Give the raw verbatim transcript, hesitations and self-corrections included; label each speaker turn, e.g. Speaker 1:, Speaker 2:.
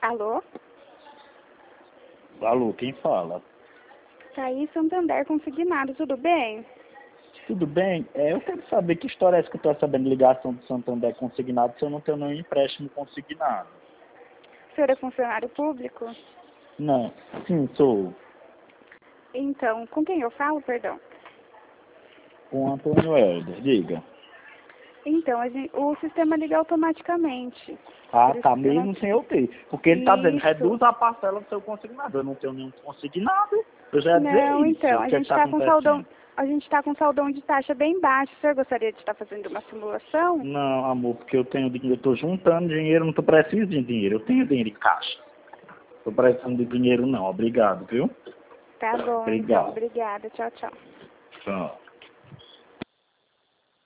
Speaker 1: Alô?
Speaker 2: Alô, quem fala?
Speaker 1: Thaís Santander Consignado, tudo bem?
Speaker 2: Tudo bem? É, eu quero saber que história é essa que eu estou sabendo, ligação do Santander Consignado, se eu não tenho nenhum empréstimo consignado.
Speaker 1: O senhor é funcionário público?
Speaker 2: Não, sim, sou.
Speaker 1: Então, com quem eu falo, perdão?
Speaker 2: Com Antônio Helder, diga.
Speaker 1: Então, a gente, o sistema liga automaticamente.
Speaker 2: Ah,
Speaker 1: Por isso
Speaker 2: tá,
Speaker 1: que eu não-
Speaker 2: mesmo sem eu ter. Porque ele tá dizendo,
Speaker 1: Isso.
Speaker 2: reduz a parcela do seu consignado. Eu não tenho nenhum consignado. Eu já ia dizer
Speaker 1: Não,
Speaker 2: isso.
Speaker 1: então,
Speaker 2: O
Speaker 1: a
Speaker 2: que é que
Speaker 1: gente
Speaker 2: tá
Speaker 1: está com saldão,
Speaker 2: acontecendo?
Speaker 1: a gente está com saldão de taxa bem baixo. O senhor gostaria de estar fazendo uma simulação?
Speaker 2: Não, amor, porque eu tenho dinheiro, eu tô juntando dinheiro, não tô precisando de dinheiro. Eu tenho dinheiro em caixa. Tô precisando de dinheiro não, obrigado, viu?
Speaker 1: Tá bom, então.
Speaker 2: Obrigado.
Speaker 1: Obrigada. Tchau, tchau.
Speaker 2: Tchau.